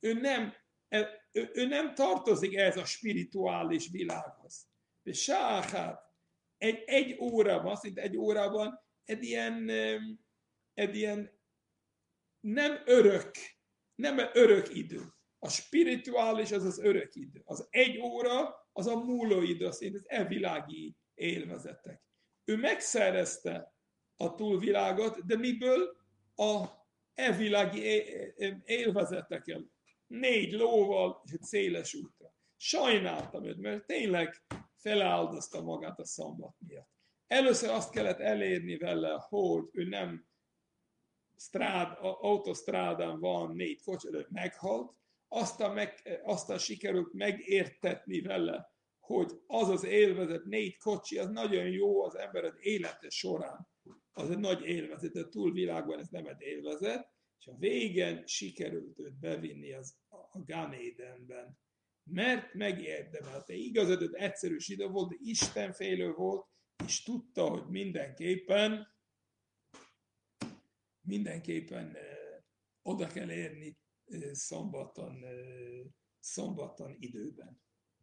Ő nem tartozik ehhez a spirituális világhoz. De sáhát egy órában, azt mondja, egy órában egy ilyen nem örök idő. A spirituális az az örök idő. Az egy óra az a múló idő, azt mondja, az elvilági élvezetek. Ő megszerezte a túlvilágot, de miből? A elvilági élvezetekkel. 4 lóval és egy széles útra. Sajnáltam őt, mert tényleg feláldozta magát a szombat miatt. Először azt kellett elérni vele, hogy ő nem autosztrádán van 4 kocsi, de meghalt. Aztán sikerült megértetni vele, hogy az az élvezet, 4 kocsi, az nagyon jó az ember élete során. Az egy nagy élvezet, de túlvilágban ez nem egy élvezet, és a végén sikerült őt bevinni a Gan Édenben. Mert megérdemelte. Igaz, hogy egyszerű zsidó volt, de istenfélő volt, és tudta, hogy mindenképpen oda kell érni szombaton időben.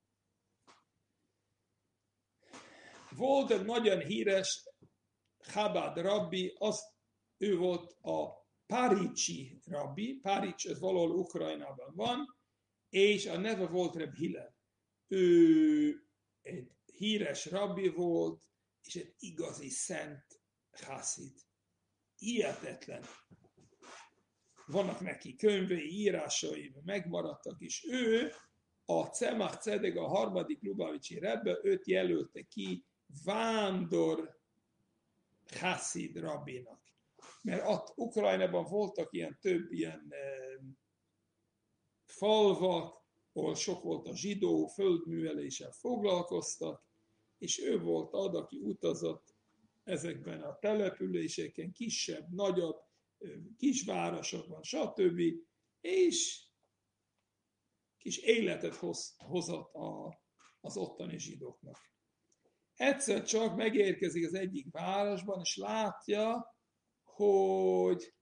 Volt egy nagyon híres Chabad rabbi, ő volt a Paricsi rabbi, Parics, ez valahol Ukrajnában van, és a neve volt Reb Hillel. Ő egy híres rabbi volt, és egy igazi szent haszid. Hihetetlen. Vannak neki könyvei, írásai, megmaradtak, és ő a Tzemach Tzedek, a 3. Lubavicsi rebbe, őt jelölte ki vándor haszid rabbinak. Mert ott Ukrajnában voltak több ilyen falvak, ahol sok volt a zsidó, földműveléssel foglalkoztak, és ő volt az, aki utazott ezekben a településeken, kisebb, nagyobb, kisvárosokban, stb. És kis életet hozott az ottani zsidóknak. Egyszer csak megérkezik az egyik városban, és látja, hogy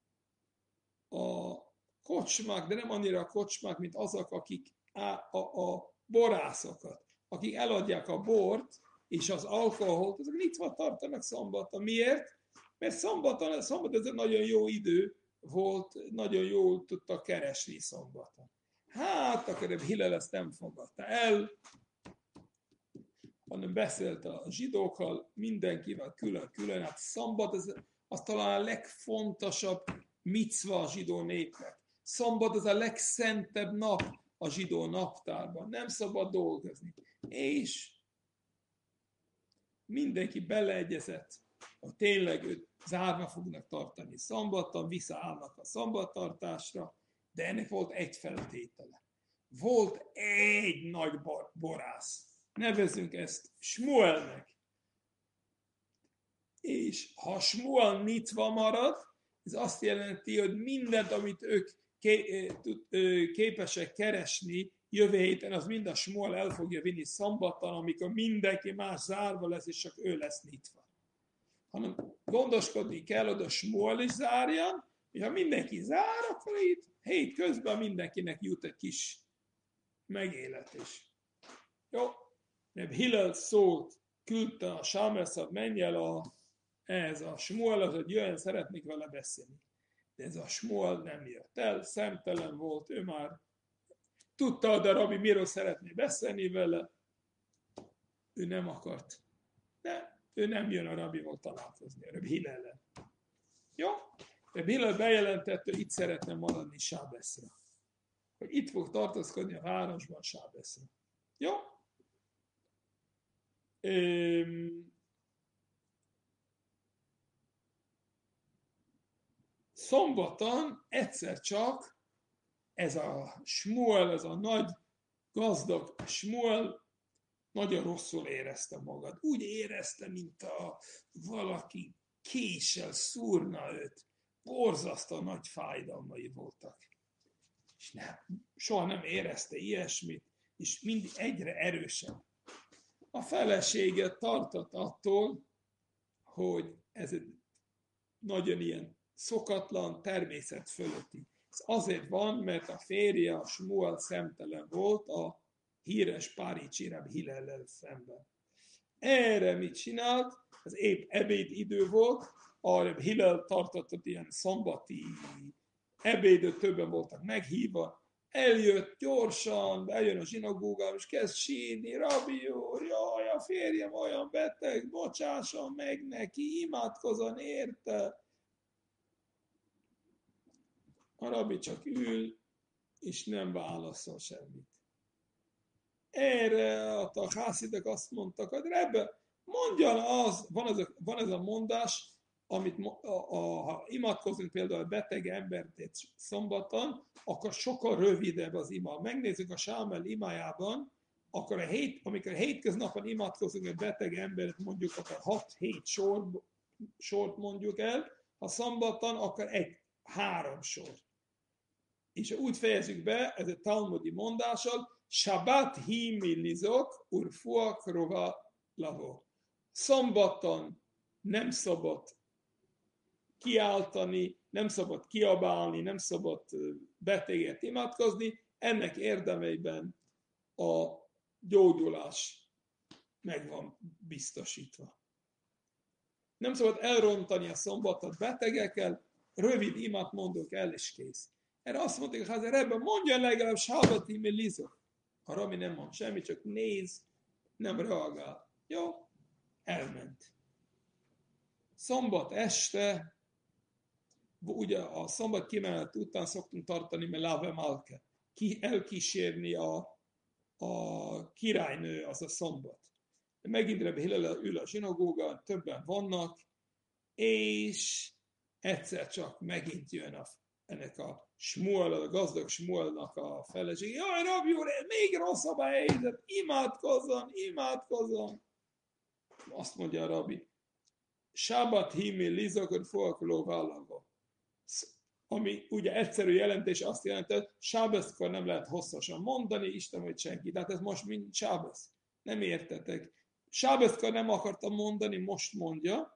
a kocsmák, de nem annyira a kocsmák, mint azok, akik a borászokat, akik eladják a bort és az alkoholt, azok nyitva tartanak szombaton. Miért? Mert szombat ez egy nagyon jó idő volt, nagyon jól tudtak keresni szombaton. Hát, akkor Hillel ezt nem fogadta el, hanem beszélt a zsidókkal, mindenkivel külön-külön. Hát szombat az talán a legfontosabb micva a zsidó népnek. Szombat az a legszentebb nap a zsidó naptárban. Nem szabad dolgozni. És mindenki beleegyezett, hogy tényleg őt zárva fognak tartani szombaton, visszaállnak a szombattartásra, de ennek volt egy feltétele. Volt egy nagy borász. Nevezzünk ezt Smuelnek. És ha Smuel nyitva marad, ez azt jelenti, hogy mindent, amit ők képesek keresni jövő héten, az mind a Smuel el fogja vinni szombaton, amikor mindenki más zárva lesz, és csak ő lesz nyitva. Hanem gondoskodni kell, hogy a Smuel is zárjan, és ha mindenki zár, akkor itt hét közben mindenkinek jut egy kis megéletés. Jó? Mert Hillel szólt, küldte a Sámeszat, menj el ehhez a Smuelhez, hogy jöjjön, szeretnék vele beszélni. De ez a Smuel nem jött el, szemtelen volt, ő már tudta, de Rabbi miről szeretné beszélni vele, ő nem akart. De ő nem jön a Rabbival találkozni, a Rabbi Hillellel. Jó? Rabbi Hillel bejelentett, hogy itt szeretne maradni Sábeszra. hogy itt fog tartózkodni a városban sábeszre. Jó? Szombaton egyszer csak ez a Smuel, ez a nagy gazdag Smuel nagyon rosszul érezte magad. Úgy érezte, mint valaki késsel szúrna őt. Borzasztó nagy fájdalmai voltak. És soha nem érezte ilyesmit, és mindig egyre erősebb. A felesége tartott attól, hogy ez egy nagyon ilyen szokatlan, természet fölötti. Ez azért van, mert a férje, a Smuel szemtelen volt a híres Párizsi Reb Hillellel szemben. Erre mit csinált? Ez épp ebédidő volt, a Reb Hillel tartott ilyen szombati ebédöt, többen voltak meghívva, eljött gyorsan, bejön a zsinagógába, és kezd sírni, Rabbi úr, jaj, a férjem olyan beteg, bocsásson meg neki, imádkozzon érte. A rabbi csak ül, és nem válaszol semmit. Erre a hászidek azt mondtak, hogy Rebbe, mondjan van ez a mondás, amit ha imádkozunk például a beteg embert egy szombaton, akkor sokkal rövidebb az ima. Megnézzük a Sámuel imájában, akkor amikor hétköznapon imádkozunk egy beteg embert, mondjuk akár 6-7 sort mondjuk el, ha szombaton, akkor 3 sor. És úgy fejezzük be, ez egy talmudi mondással, Shabbat hi millizok, urfuak rova lavo. Szombaton nem szabad kiáltani, nem szabad kiabálni, nem szabad beteget imádkozni, ennek érdemeiben a gyógyulás meg van biztosítva. Nem szabad elrontani a szombatot betegekkel, rövid imát mondok el, és kész. Erre azt mondták, hogy ebben mondja legalább Shabbat hi millizok. A rabbi nem mond semmit, csak néz, nem reagál. Jó? Elment. Szombat este, ugye a szombat kimenet után szoktunk tartani Melave Malke, elkísérni a királynő, az a szombat. Megint Rebbe Hillel ül a zsinagógán, többen vannak, és egyszer csak megint jön ennek a Smuel, a gazdag Smuelnak a felesége. Jaj, Rabbi úr, még rosszabb a helyzet, imádkozzon. Azt mondja a Rabbi, Shabbat hi millizok fuakló vállalva. Ami ugye egyszerű jelentés azt jelenti, hogy sábeszkor nem lehet hosszasan mondani, Isten vagy senki. Tehát ez most mind sábesz. Nem értetek. Sábeszkor nem akartam mondani, most mondja.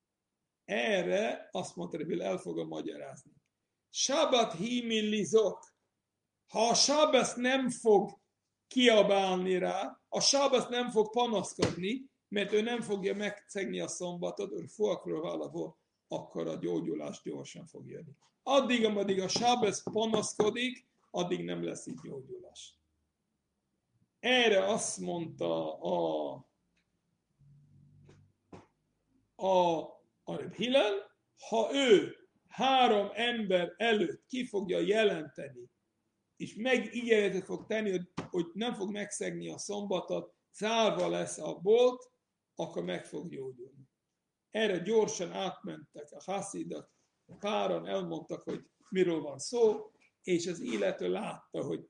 Erre azt mondta, hogy el fogom magyarázni. Shabbat hi millizok. Ha a sábesz nem fog kiabálni rá, a sábesz nem fog panaszkodni, mert ő nem fogja megszegni a szombatot, ő fuakról vállalva, akkor a gyógyulás gyorsan fog jönni. Ameddig a sábesz panaszkodik, addig nem lesz itt gyógyulás. Erre azt mondta a Reb Hillel, ha ő 3 ember előtt ki fogja jelenteni, és megígéretet fog tenni, hogy nem fog megszegni a szombatot, zárva lesz a bolt, akkor meg fog gyógyulni. Erre gyorsan átmentek a haszidok, páran elmondtak, hogy miről van szó, és az illető látta, hogy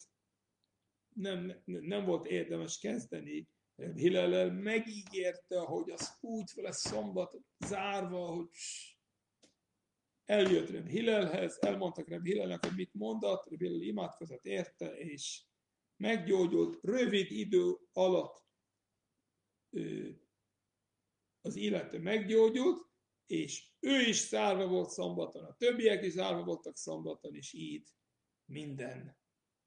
nem volt érdemes kezdeni. Hillel megígérte, hogy az úgy lesz szombat zárva, hogy eljött Reb Hillelhez, elmondtak Reb Hillelnek, hogy mit mondott, Reb Hillel imádkozott érte, és meggyógyult rövid idő alatt. Az illető meggyógyult, és ő is zárva volt szombaton, a többiek is zárva voltak szombaton, és így minden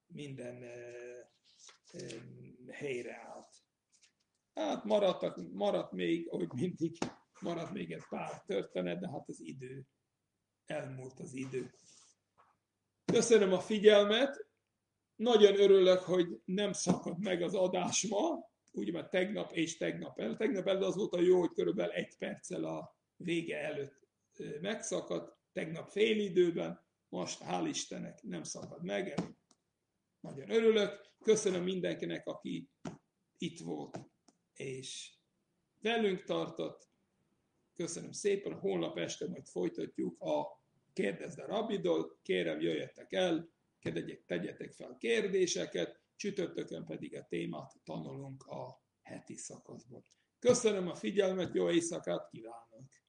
helyreállt. Hát maradt még, ahogy mindig, maradt még egy pár történet, de hát az idő, elmúlt az idő. Köszönöm a figyelmet, nagyon örülök, hogy nem szakadt meg az adás ma, úgy, mert tegnap előtt az volt a jó, hogy körülbelül 1 perccel a vége előtt megszakadt, tegnap fél időben, most hál' Istennek nem szakad meg, nagyon örülök. Köszönöm mindenkinek, aki itt volt és velünk tartott. Köszönöm szépen, holnap este majd folytatjuk a Kérdezd a Rabbiddal. Kérem, jöjjetek el, tegyetek fel kérdéseket, csütörtökön pedig a témát tanulunk a heti szakaszból. Köszönöm a figyelmet, jó éjszakát kívánok!